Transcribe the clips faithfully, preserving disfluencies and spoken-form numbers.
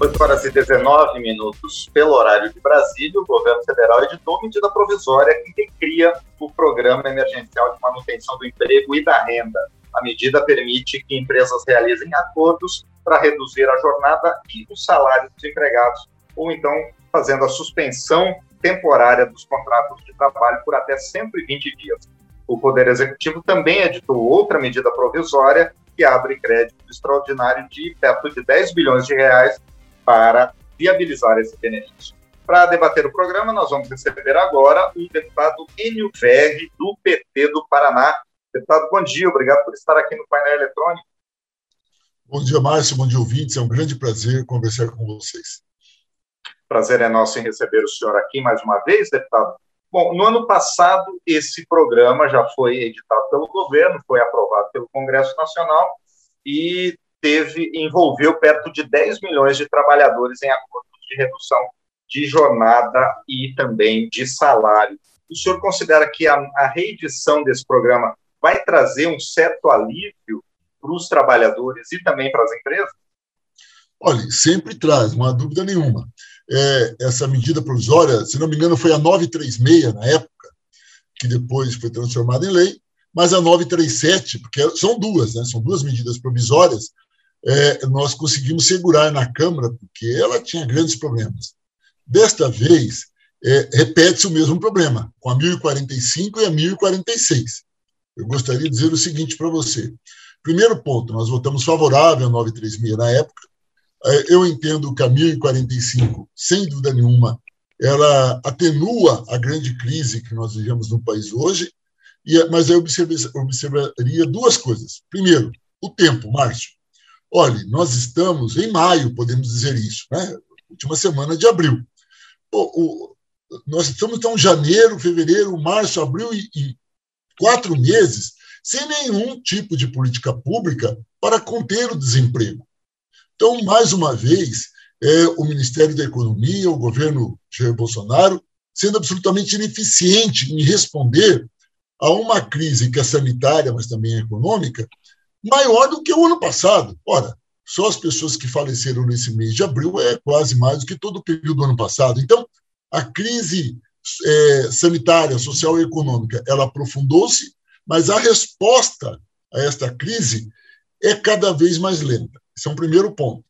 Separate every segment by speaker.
Speaker 1: oito horas e dezenove minutos pelo horário de Brasília, o governo federal editou medida provisória que recria o Programa Emergencial de Manutenção do Emprego e da Renda. A medida permite que empresas realizem acordos para reduzir a jornada e o salário dos empregados, ou então fazendo a suspensão temporária dos contratos de trabalho por até cento e vinte dias. O Poder Executivo também editou outra medida provisória que abre crédito extraordinário de perto de dez bilhões de reais para viabilizar esse benefício. Para debater o programa, nós vamos receber agora o deputado Enio Verri, do P T do Paraná. Deputado, bom dia, obrigado por estar aqui no painel eletrônico.
Speaker 2: Bom dia, Márcio, bom dia, ouvintes, é um grande prazer conversar com vocês.
Speaker 1: Prazer é nosso em receber o senhor aqui mais uma vez, deputado. Bom, no ano passado, esse programa já foi editado pelo governo, foi aprovado pelo Congresso Nacional e teve, envolveu perto de dez milhões de trabalhadores em acordos de redução de jornada e também de salário. O senhor considera que a, a reedição desse programa vai trazer um certo alívio para os trabalhadores e também para as empresas?
Speaker 2: Olha, sempre traz, não há dúvida nenhuma. É, essa medida provisória, se não me engano, foi a novecentos e trinta e seis na época, que depois foi transformada em lei, mas a novecentos e trinta e sete, porque são duas, né, são duas medidas provisórias, é, nós conseguimos segurar na Câmara, porque ela tinha grandes problemas. Desta vez, é, repete-se o mesmo problema, com a mil e quarenta e cinco e a mil e quarenta e seis. Eu gostaria de dizer o seguinte para você. Primeiro ponto, nós votamos favorável a novecentos e trinta e seis na época. Eu entendo que a mil e quarenta e cinco, sem dúvida nenhuma, ela atenua a grande crise que nós vivemos no país hoje, e, mas eu observaria duas coisas. Primeiro, o tempo, Márcio. Olha, nós estamos em maio, podemos dizer isso, né? Última semana de abril. O, o, nós estamos, então, em janeiro, fevereiro, março, abril e, e quatro meses sem nenhum tipo de política pública para conter o desemprego. Então, mais uma vez, é, o Ministério da Economia, o governo Jair Bolsonaro, sendo absolutamente ineficiente em responder a uma crise que é sanitária, mas também é econômica, maior do que o ano passado. Ora, só as pessoas que faleceram nesse mês de abril é quase mais do que todo o período do ano passado. Então, a crise é, sanitária, social e econômica, ela aprofundou-se, mas a resposta a esta crise é cada vez mais lenta. Esse é um primeiro ponto.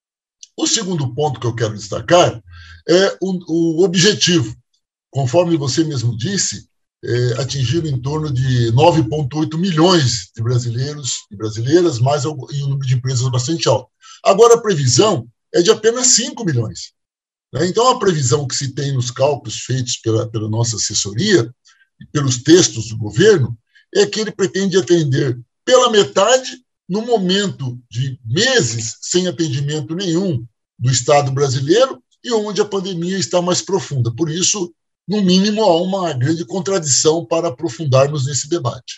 Speaker 2: O segundo ponto que eu quero destacar é o, o objetivo. Conforme você mesmo disse, é, atingiram em torno de nove vírgula oito milhões de brasileiros e brasileiras, mais um número de empresas bastante alto. Agora, a previsão é de apenas cinco milhões. Né? Então, a previsão que se tem nos cálculos feitos pela, pela nossa assessoria e pelos textos do governo é que ele pretende atender pela metade no momento de meses sem atendimento nenhum do Estado brasileiro e onde a pandemia está mais profunda. Por isso, no mínimo, há uma grande contradição para aprofundarmos nesse debate.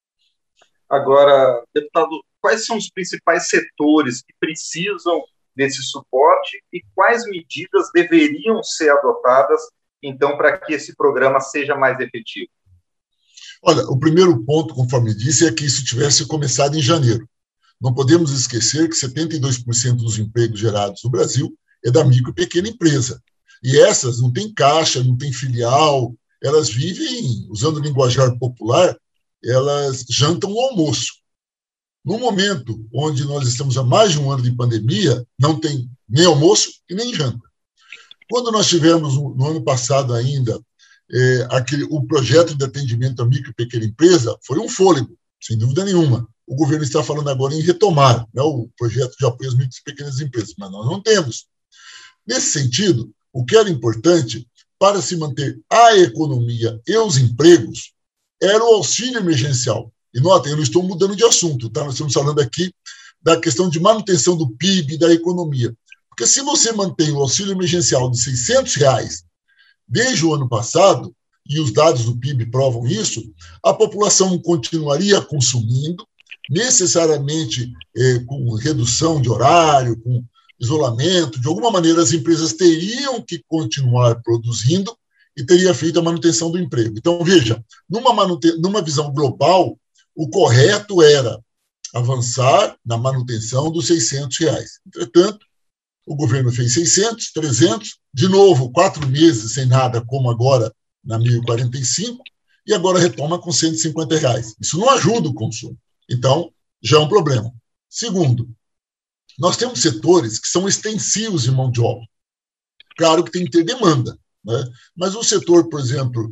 Speaker 1: Agora, deputado, quais são os principais setores que precisam desse suporte e quais medidas deveriam ser adotadas, então, para que esse programa seja mais efetivo?
Speaker 2: Olha, o primeiro ponto, conforme disse, é que isso tivesse começado em janeiro. Não podemos esquecer que setenta e dois por cento dos empregos gerados no Brasil é da micro e pequena empresa. E essas não têm caixa, não têm filial, elas vivem, usando o linguajar popular, elas jantam o almoço. No momento onde nós estamos há mais de um ano de pandemia, não tem nem almoço e nem janta. Quando nós tivemos, no ano passado ainda, é, aquele, o projeto de atendimento à micro e pequena empresa, foi um fôlego, sem dúvida nenhuma. O governo está falando agora em retomar, né, o projeto de apoio às micro e pequenas empresas, mas nós não temos. Nesse sentido, o que era importante para se manter a economia e os empregos era o auxílio emergencial. E notem, eu não estou mudando de assunto, tá? Nós estamos falando aqui da questão de manutenção do P I B e da economia. Porque se você mantém o auxílio emergencial de seiscentos reais desde o ano passado, e os dados do P I B provam isso, a população continuaria consumindo, necessariamente eh, com redução de horário, com isolamento, de alguma maneira as empresas teriam que continuar produzindo e teria feito a manutenção do emprego. Então, veja, numa, manuten- numa visão global, o correto era avançar na manutenção dos seiscentos reais. Entretanto, O governo fez seiscentos, trezentos, de novo, quatro meses sem nada, como agora na mil e quarenta e cinco, e agora retoma com cento e cinquenta reais. Isso não ajuda o consumo. Então, já é um problema. Segundo, nós temos setores que são extensivos em mão de obra. Claro que tem que ter demanda, né? Mas o setor, por exemplo,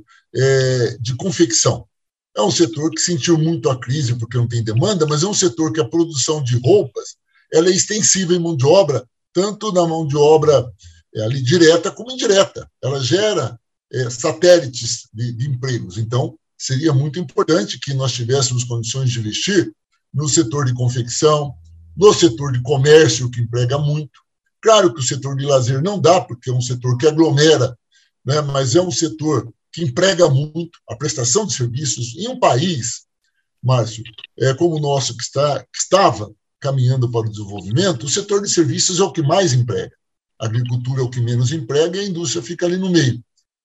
Speaker 2: é, de confecção, é um setor que sentiu muito a crise porque não tem demanda, mas é um setor que a produção de roupas ela é extensiva em mão de obra, tanto na mão de obra é, ali direta como indireta. Ela gera é, satélites de, de empregos. Então, seria muito importante que nós tivéssemos condições de investir no setor de confecção, no setor de comércio, que emprega muito. Claro que o setor de lazer não dá, porque é um setor que aglomera, né, mas é um setor que emprega muito a prestação de serviços em um país, Márcio, é, como o nosso, que, está, que estava caminhando para o desenvolvimento. O setor de serviços é o que mais emprega. A agricultura é o que menos emprega e a indústria fica ali no meio.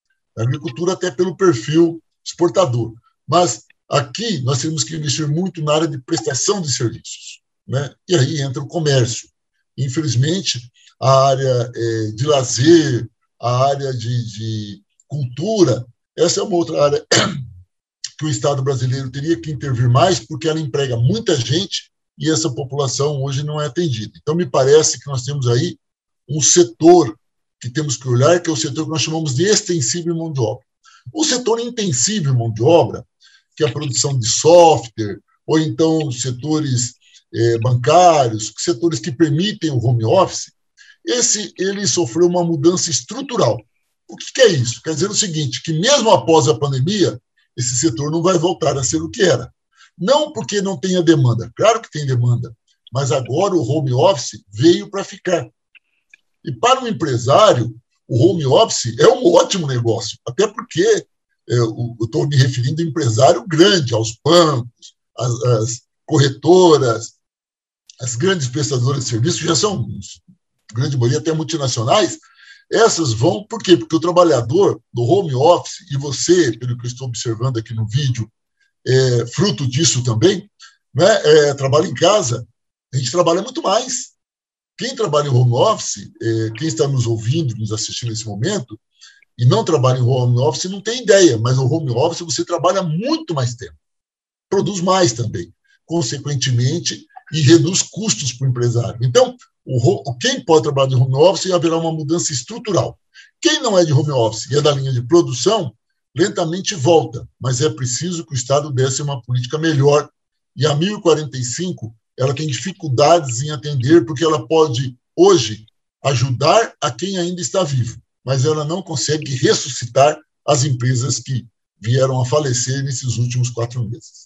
Speaker 2: A agricultura até pelo perfil exportador. Mas aqui nós temos que investir muito na área de prestação de serviços, né? E aí entra o comércio. Infelizmente, a área é, de lazer, a área de, de cultura, essa é uma outra área que o Estado brasileiro teria que intervir mais, porque ela emprega muita gente e essa população hoje não é atendida. Então, me parece que nós temos aí um setor que temos que olhar, que é o setor que nós chamamos de extensivo em mão de obra. O setor intensivo em mão de obra, que é a produção de software, ou então setores eh, bancários, setores que permitem o home office, esse ele sofreu uma mudança estrutural. O que, que é isso? Quer dizer o seguinte, que mesmo após a pandemia, esse setor não vai voltar a ser o que era. Não porque não tenha demanda, claro que tem demanda, mas agora o home office veio para ficar. E para o empresário, o home office é um ótimo negócio, até porque é, eu estou me referindo a empresário grande, aos bancos, às, às corretoras, as grandes prestadoras de serviços, já são, a grande maioria até multinacionais, essas vão, por quê? Porque o trabalhador do home office, e você, pelo que eu estou observando aqui no vídeo, é, fruto disso também, né, é, trabalha em casa, a gente trabalha muito mais. Quem trabalha em home office, é, quem está nos ouvindo, nos assistindo nesse momento, e não trabalha em home office, não tem ideia, mas no home office você trabalha muito mais tempo, produz mais também, consequentemente, e reduz custos para o empresário. Então, o, quem pode trabalhar de home office haverá uma mudança estrutural. Quem não é de home office e é da linha de produção, lentamente volta, mas é preciso que o Estado desse uma política melhor. E a mil e quarenta e cinco, ela tem dificuldades em atender, porque ela pode, hoje, ajudar a quem ainda está vivo, mas ela não consegue ressuscitar as empresas que vieram a falecer nesses últimos quatro meses.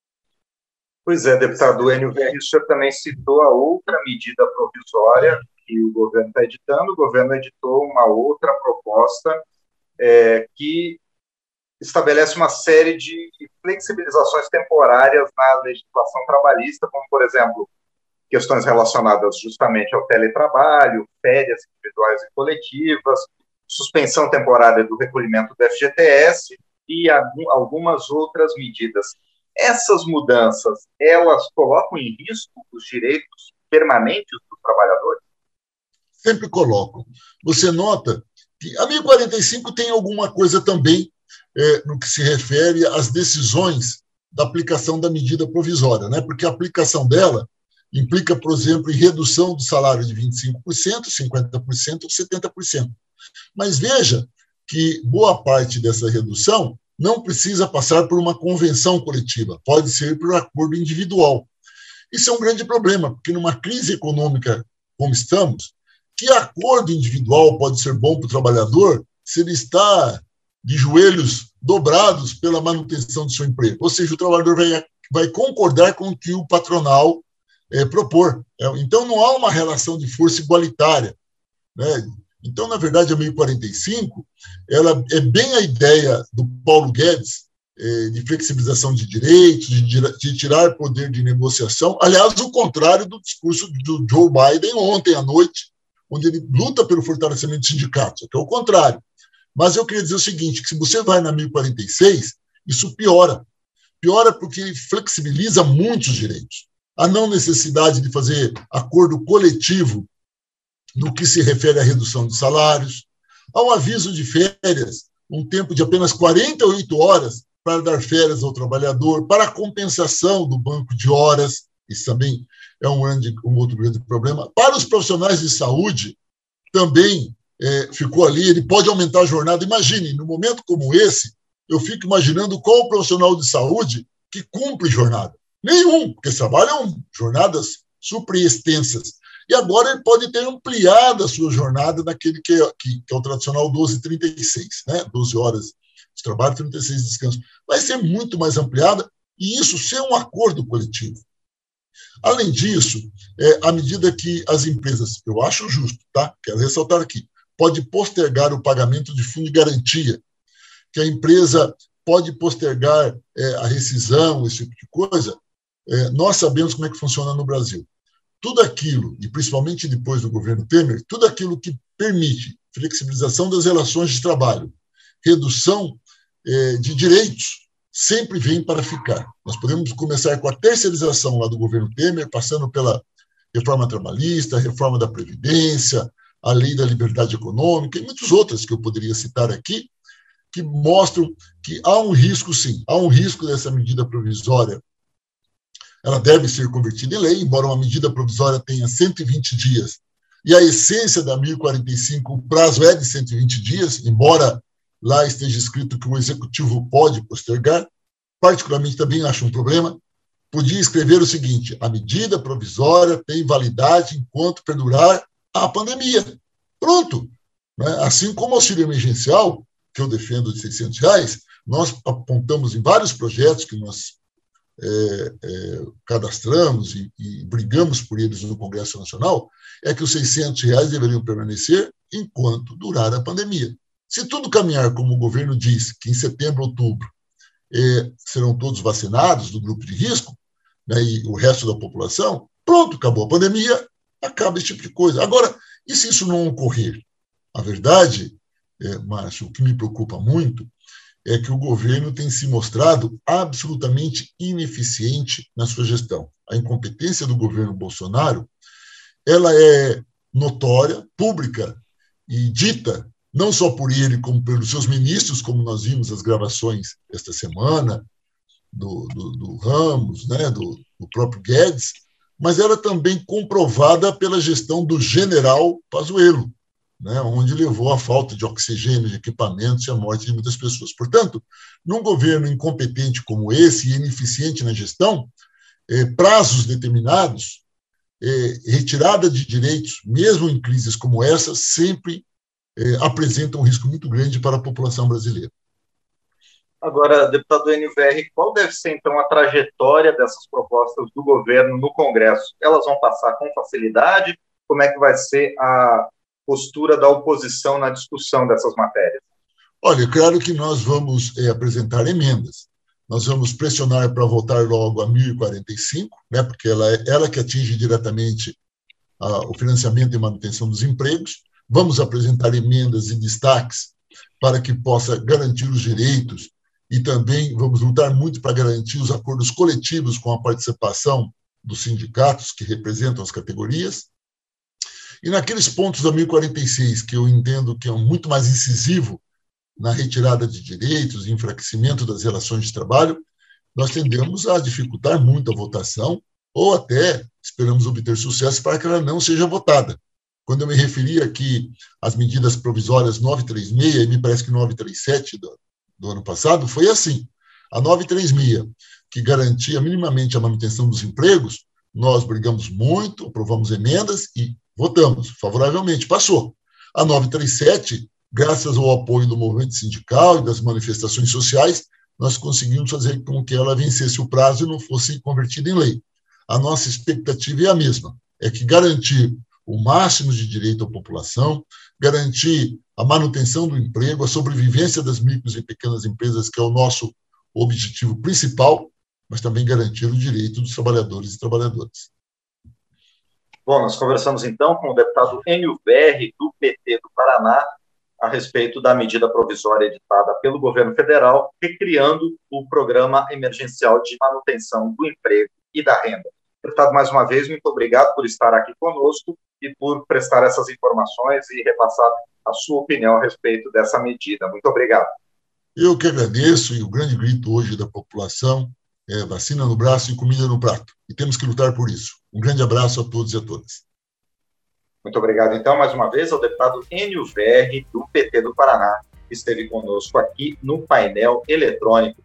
Speaker 1: Pois é, deputado Enio Verri, o senhor também citou a outra medida provisória que o governo está editando. O governo editou uma outra proposta é, que estabelece uma série de flexibilizações temporárias na legislação trabalhista, como, por exemplo, questões relacionadas justamente ao teletrabalho, férias individuais e coletivas, suspensão temporária do recolhimento do F G T S e algumas outras medidas. Essas mudanças, elas colocam em risco os direitos permanentes dos trabalhadores?
Speaker 2: Sempre colocam. Você nota que a mil e quarenta e cinco tem alguma coisa também é, no que se refere às decisões da aplicação da medida provisória, né? Porque a aplicação dela implica, por exemplo, em redução do salário de vinte e cinco por cento, cinquenta por cento ou setenta por cento. Mas veja que boa parte dessa redução não precisa passar por uma convenção coletiva, pode ser por acordo individual. Isso é um grande problema, porque numa crise econômica como estamos, que acordo individual pode ser bom para o trabalhador se ele está de joelhos dobrados pela manutenção do seu emprego? Ou seja, o trabalhador vai, vai concordar com o que o patronal é, propor. Então, não há uma relação de força igualitária, né? Então, na verdade, a mil e quarenta e cinco ela é bem a ideia do Paulo Guedes eh, de flexibilização de direitos, de, de tirar poder de negociação. Aliás, o contrário do discurso do Joe Biden ontem à noite, onde ele luta pelo fortalecimento dos sindicatos, que é o contrário. Mas eu queria dizer o seguinte, que se você vai na mil e quarenta e seis, isso piora. Piora porque ele flexibiliza muitos direitos. A não necessidade de fazer acordo coletivo no que se refere à redução de salários. Há um aviso de férias, um tempo de apenas quarenta e oito horas para dar férias ao trabalhador, para a compensação do banco de horas, isso também é um, grande, um outro grande problema. Para os profissionais de saúde, também é, ficou ali, ele pode aumentar a jornada. Imagine, num momento como esse, eu fico imaginando qual o profissional de saúde que cumpre jornada. Nenhum, porque trabalham jornadas super extensas. E agora ele pode ter ampliado a sua jornada naquele que é, que, que é o tradicional doze trinta e seis, né? doze horas de trabalho, trinta e seis de descanso. Vai ser muito mais ampliada, e isso ser um acordo coletivo. Além disso, é, à medida que as empresas, eu acho justo, tá? Quero ressaltar aqui, pode postergar o pagamento de fundo de garantia, que a empresa pode postergar é, a rescisão, esse tipo de coisa. É, nós sabemos como é que funciona no Brasil. Tudo aquilo, e principalmente depois do governo Temer, tudo aquilo que permite flexibilização das relações de trabalho, redução é, de direitos, sempre vem para ficar. Nós podemos começar com a terceirização lá do governo Temer, passando pela reforma trabalhista, a reforma da Previdência, a lei da liberdade econômica e muitas outras que eu poderia citar aqui, que mostram que há um risco, sim, há um risco dessa medida provisória. Ela deve ser convertida em lei, embora uma medida provisória tenha cento e vinte dias, e a essência da mil e quarenta e cinco, o prazo é de cento e vinte dias, embora lá esteja escrito que o executivo pode postergar. Particularmente também acho um problema. Podia escrever o seguinte: a medida provisória tem validade enquanto perdurar a pandemia. Pronto. Assim como o auxílio emergencial, que eu defendo de seiscentos reais, nós apontamos em vários projetos que nós é, é, cadastramos e, e brigamos por eles no Congresso Nacional, é que os seiscentos reais deveriam permanecer enquanto durar a pandemia. Se tudo caminhar como o governo diz, que em setembro, outubro, eh, serão todos vacinados do grupo de risco, né, e o resto da população, pronto, acabou a pandemia, acaba esse tipo de coisa. Agora, e se isso não ocorrer? A verdade, eh, Márcio, o que me preocupa muito é que o governo tem se mostrado absolutamente ineficiente na sua gestão. A incompetência do governo Bolsonaro, ela é notória, pública e dita, não só por ele, como pelos seus ministros, como nós vimos as gravações esta semana, do, do, do Ramos, né, do, do próprio Guedes, mas ela também comprovada pela gestão do general Pazuello, né, onde levou à falta de oxigênio, de equipamentos e à morte de muitas pessoas. Portanto, num governo incompetente como esse e ineficiente na gestão, eh, prazos determinados, eh, retirada de direitos, mesmo em crises como essa, sempre eh, apresentam um risco muito grande para a população brasileira.
Speaker 1: Agora, deputado Enio Verri, qual deve ser, então, a trajetória dessas propostas do governo no Congresso? Elas vão passar com facilidade? Como é que vai ser a postura da oposição na discussão dessas matérias?
Speaker 2: Olha, claro que nós vamos é, apresentar emendas. Nós vamos pressionar para votar logo a mil e quarenta e cinco, né, porque ela é ela que atinge diretamente a, o financiamento e manutenção dos empregos. Vamos apresentar emendas e destaques para que possa garantir os direitos e também vamos lutar muito para garantir os acordos coletivos com a participação dos sindicatos que representam as categorias. E naqueles pontos da mil e quarenta e seis, que eu entendo que é muito mais incisivo na retirada de direitos e enfraquecimento das relações de trabalho, nós tendemos a dificultar muito a votação ou até esperamos obter sucesso para que ela não seja votada. Quando eu me referi aqui às medidas provisórias novecentos e trinta e seis, e me parece que novecentos e trinta e sete do, do ano passado, foi assim. A novecentos e trinta e seis, que garantia minimamente a manutenção dos empregos, nós brigamos muito, aprovamos emendas e votamos favoravelmente, passou. A novecentos e trinta e sete, graças ao apoio do movimento sindical e das manifestações sociais, nós conseguimos fazer com que ela vencesse o prazo e não fosse convertida em lei. A nossa expectativa é a mesma, é que garantir o máximo de direito à população, garantir a manutenção do emprego, a sobrevivência das micros e pequenas empresas, que é o nosso objetivo principal, mas também garantir o direito dos trabalhadores e trabalhadoras.
Speaker 1: Bom, nós conversamos então com o deputado Enio Verri, do P T do Paraná, a respeito da medida provisória editada pelo governo federal, recriando o Programa Emergencial de Manutenção do Emprego e da Renda. Deputado, mais uma vez, muito obrigado por estar aqui conosco e por prestar essas informações e repassar a sua opinião a respeito dessa medida. Muito obrigado.
Speaker 2: Eu que agradeço, e o grande grito hoje da população é vacina no braço e comida no prato. E temos que lutar por isso. Um grande abraço a todos e a todas.
Speaker 1: Muito obrigado, então, mais uma vez, ao deputado Enio Verri, do P T do Paraná, que esteve conosco aqui no painel eletrônico.